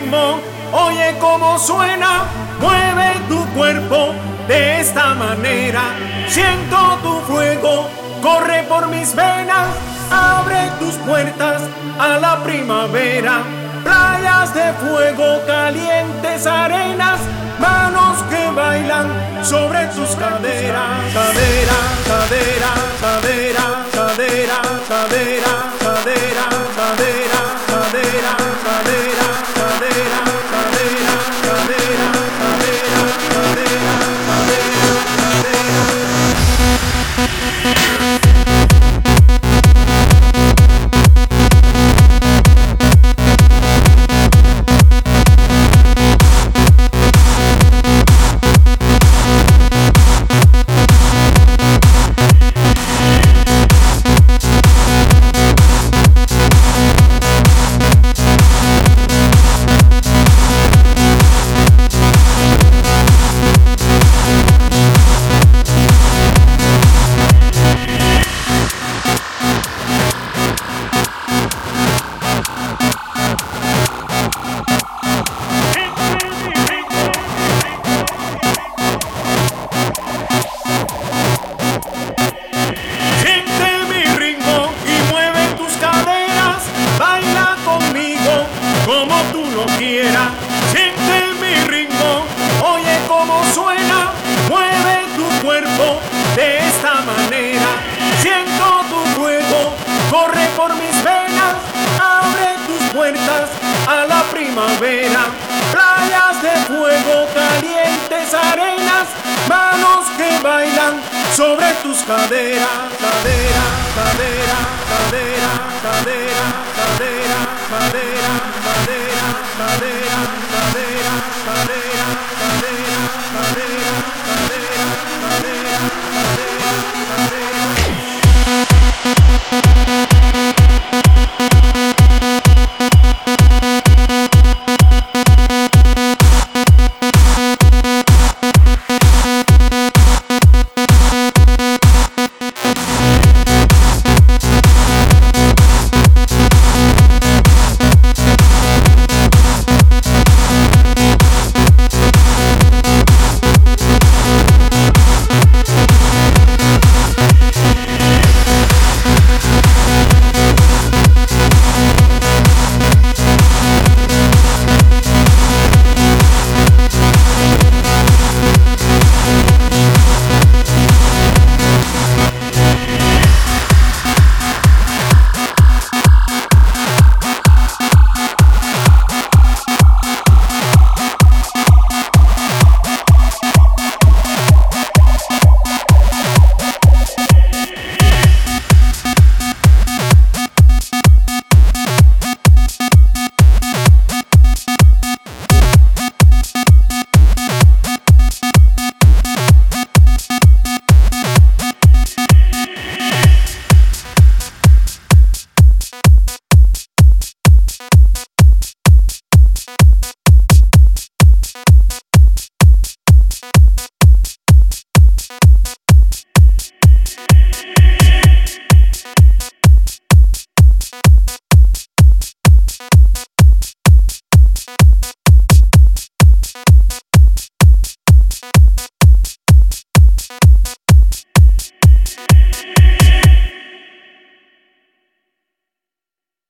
ritmo, oye cómo suena, mueve tu cuerpo de esta manera. Siento tu fuego, corre por mis venas, abre tus puertas a la primavera. Playas de fuego, calientes arenas, manos que bailan sobre tus caderas. Cadera, cadera, cadera, cadera, cadera, cadera, cadera, cadera, cadera, cadera, cadera, cadera, cadera, cadera, como tú lo quieras. Siente mi ritmo, oye cómo suena, mueve tu cuerpo de esta manera. Siento tu fuego, corre por mis venas, abre tus puertas a la primavera. Playas de fuego, calientes arenas, manos que bailan sobre tus caderas. Cadera, cadera, cadera, cadera, cadera, cadera.